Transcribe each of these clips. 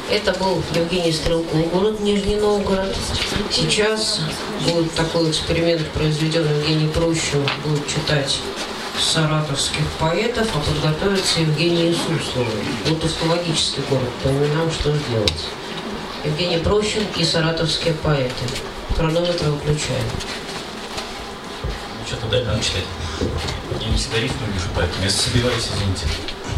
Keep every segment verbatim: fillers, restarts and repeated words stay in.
Это был Евгений Стрелков, город Нижний Новгород. Сейчас будет такой эксперимент, произведен Евгений Прощин, будет читать саратовских поэтов, а подготовится Евгений Сусловой. Вот тавтологический город, по именам что сделать. Евгений Прощин и саратовские поэты. Хронометр выключаем. Ну, что-то дай нам читать. Я не всегда рифму вижу, поэтому я собираюсь, извините.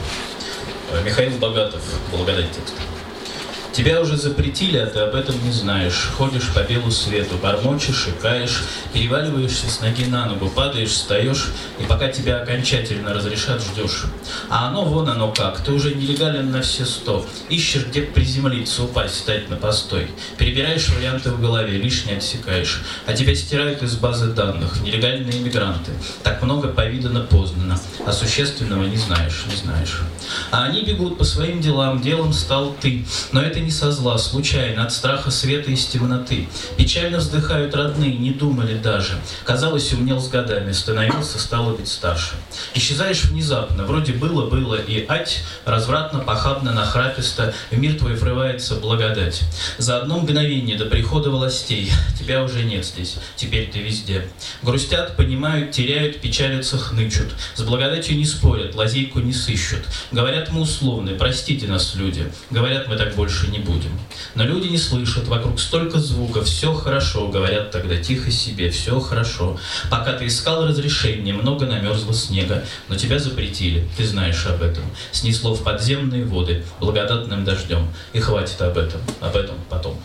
Михаил Богатов, благодать текста. Тебя уже запретили, а ты об этом не знаешь. Ходишь по белу свету, бормочешь, икаешь, переваливаешься с ноги на ногу, падаешь, встаешь, и пока тебя окончательно разрешат, ждешь. А оно, вон оно как, ты уже нелегален на все сто. Ищешь, где приземлиться, упасть, стать на постой. Перебираешь варианты в голове, лишнее отсекаешь. А тебя стирают из базы данных, нелегальные иммигранты. Так много повидано, познано, а существенного не знаешь, не знаешь. А они бегут по своим делам, делом стал ты. Но это не со зла, случайно, от страха света из темноты. Печально вздыхают родные, не думали даже. Казалось, умнел с годами, становился, стало быть, старше. Исчезаешь внезапно, вроде было-было, и ать, развратно, похабно, нахраписто, в мир твой врывается благодать. За одно мгновение до прихода властей тебя уже нет здесь, теперь ты везде. Грустят, понимают, теряют, печалятся, хнычут. С благодатью не спорят, лазейку не сыщут. Говорят, мы условны, простите нас, люди. Говорят, мы так больше не будем. Но люди не слышат, вокруг столько звуков, все хорошо, говорят тогда тихо себе, все хорошо. Пока ты искал разрешение, много намерзло снега, но тебя запретили, ты знаешь об этом. Снесло в подземные воды благодатным дождем. И хватит об этом, об этом потом.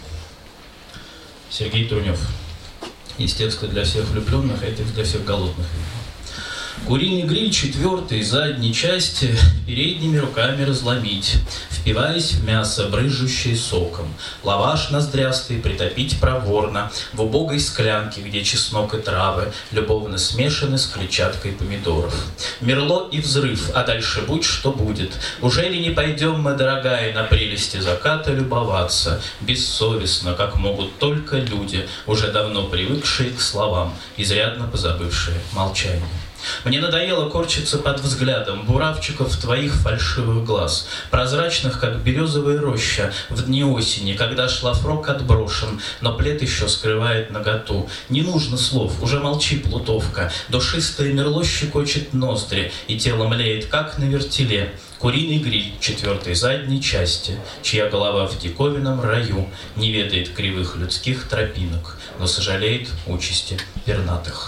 Сергей Трунев. Есть тексты для всех влюбленных, а текст для всех голодных. Куриный гриль четвертой задней части передними руками разломить, впиваясь в мясо, брызжущее соком. Лаваш ноздрястый притопить проворно в убогой склянке, где чеснок и травы любовно смешаны с клетчаткой помидоров. Мерло и взрыв, а дальше будь что будет. Уже ли не пойдем мы, дорогая, на прелести заката любоваться, бессовестно, как могут только люди, уже давно привыкшие к словам, изрядно позабывшие молчание. Мне надоело корчиться под взглядом буравчиков твоих фальшивых глаз, прозрачных, как березовая роща, в дни осени, когда шлафрок отброшен, но плед еще скрывает наготу. Не нужно слов, уже молчи, плутовка, душистое мерло щекочет ноздри, и тело млеет, как на вертеле. Куриный гриль четвертой задней части, чья голова в диковинном раю не ведает кривых людских тропинок, но сожалеет участи пернатых.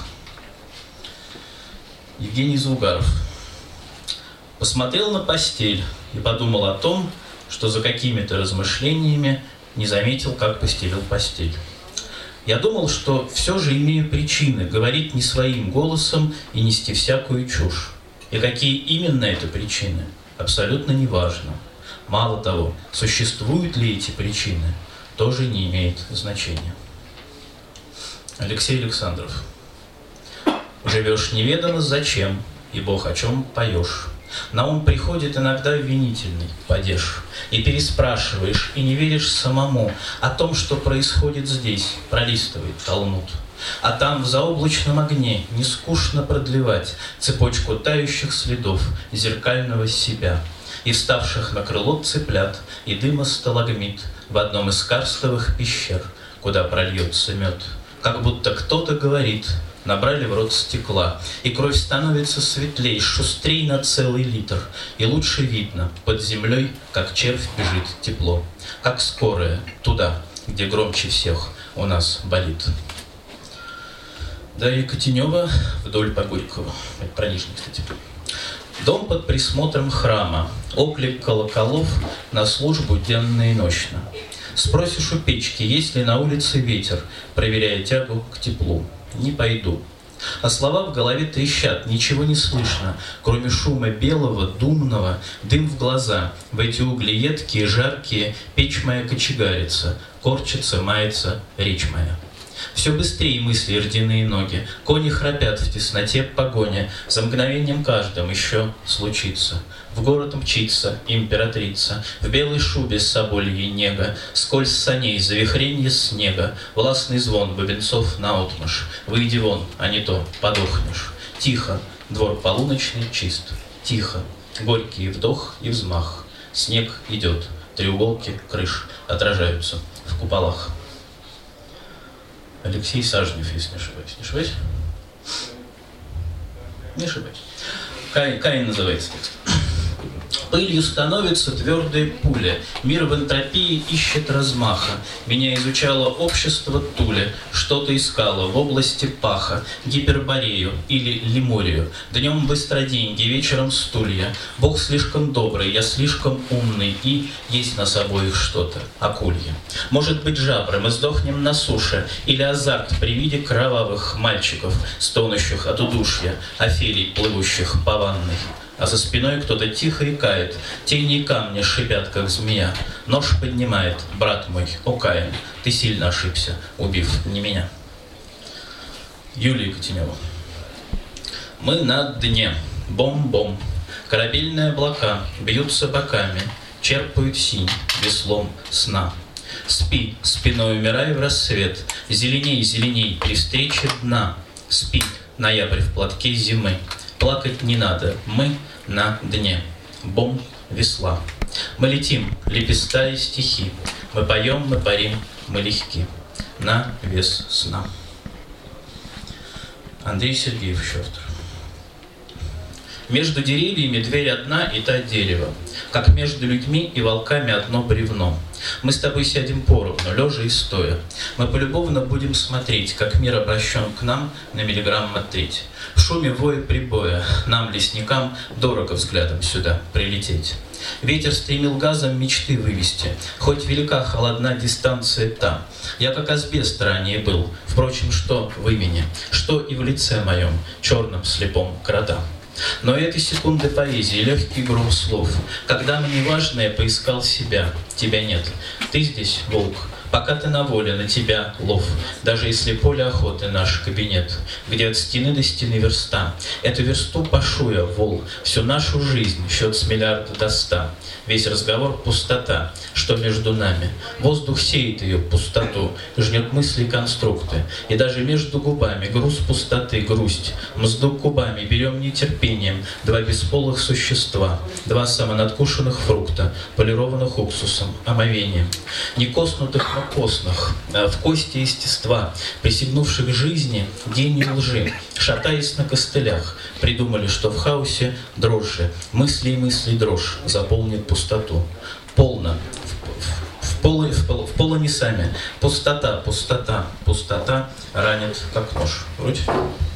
Евгений Зугаров. Посмотрел на постель и подумал о том, что за какими-то размышлениями не заметил, как постелил постель. Я думал, что все же имею причины говорить не своим голосом и нести всякую чушь. И какие именно это причины, абсолютно не важно. Мало того, существуют ли эти причины, тоже не имеет значения. Алексей Александров. Живешь неведомо зачем, и Бог о чем поешь. На ум приходит иногда обвинительный падеж, и переспрашиваешь, и не веришь самому о том, что происходит здесь, пролистывает Талмуд. А там в заоблачном огне не скучно продлевать цепочку тающих следов зеркального себя, и вставших на крыло цыплят, и дыма сталагмит в одном из карстовых пещер, куда прольется мед. Как будто кто-то говорит: набрали в рот стекла, и кровь становится светлей, шустрей на целый литр, и лучше видно под землей, как червь бежит тепло, как скорая туда, где громче всех у нас болит. Дарья Котенева вдоль по Горького. Это про Нижний, кстати. Дом под присмотром храма, оклик колоколов на службу денно и ночно. Спросишь у печки, есть ли на улице ветер, проверяя тягу к теплу. Не пойду. А слова в голове трещат, ничего не слышно, кроме шума белого, думного, дым в глаза. В эти угли едкие, жаркие, печь моя кочегарится, корчится, мается речь моя. Все быстрее мысли рдяные ноги, кони храпят в тесноте погоня, за мгновением каждым еще случится. В город мчится императрица, в белой шубе с собольей нега, скользь саней завихренье снега, властный звон бубенцов наотмашь. Выйди вон, а не то подохнешь. Тихо, двор полуночный чист, тихо, горький вдох и взмах. Снег идет, треуголки крыш отражаются в куполах. Алексей Сажнев, если не ошибаюсь. Не ошибаюсь? Не ошибаюсь. Каин, Каин называется текст. Пылью становится твердая пуля, мир в энтропии ищет размаха. Меня изучало общество Туля, что-то искало в области паха, Гиперборею или Лемурию. Днем быстро деньги, вечером стулья. Бог слишком добрый, я слишком умный, и есть нас обоих что-то, акулье. Может быть, жабры, мы сдохнем на суше, или азарт при виде кровавых мальчиков, стонущих от удушья, офелий, плывущих по ванной. А за спиной кто-то тихо икает, тени и камни шипят, как змея. Нож поднимает, брат мой, о Каин, ты сильно ошибся, убив не меня. Юлия Котенева. Мы на дне, бом-бом, корабельные облака бьются боками, черпают синь веслом сна. Спи, спиной умирай в рассвет, зеленей, зеленей при встрече дна. Спи, ноябрь в платке зимы. Плакать не надо, мы на дне, бом весла. Мы летим, лепестая стихи, мы поем, мы парим, мы легки, на вес сна. Андрей Сергеевич автор. Между деревьями дверь одна и та дерево, как между людьми и волками одно бревно. Мы с тобой сядем поровну, лежа и стоя. Мы полюбовно будем смотреть, как мир обращен к нам на миллиграмм от треть. В шуме воя прибоя нам, лесникам, дорого взглядом сюда прилететь. Ветер стремил газом мечты вывести, хоть велика холодна дистанция та. Я как асбест ранее был, впрочем, что в имени, что и в лице моем, черном слепом крота. Но этой секунды поэзии, легкий гром слов, когда мне важное поискал себя, тебя нет. Ты здесь, волк, пока ты на воле, на тебя лов, даже если поле охоты наш кабинет, где от стены до стены верста. Эту версту пашу я, вол, всю нашу жизнь, счет с миллиарда до ста. Весь разговор — пустота, что между нами. Воздух сеет ее пустоту, жнет мысли и конструкты. И даже между губами груз пустоты, грусть. Мзду кубами берем нетерпением два бесполых существа, два самонадкушенных фрукта, полированных уксусом, омовением. Не коснутых, но костных, в кости естества, присягнувших жизни гению лжи, шатаясь на костылях, придумали, что в хаосе дрожжи, мысли и мысли дрожь заполнит пустоту. Полно, в, в, в, поло, в, поло, в полонесами, пустота, пустота, пустота ранит, как нож. Вроде.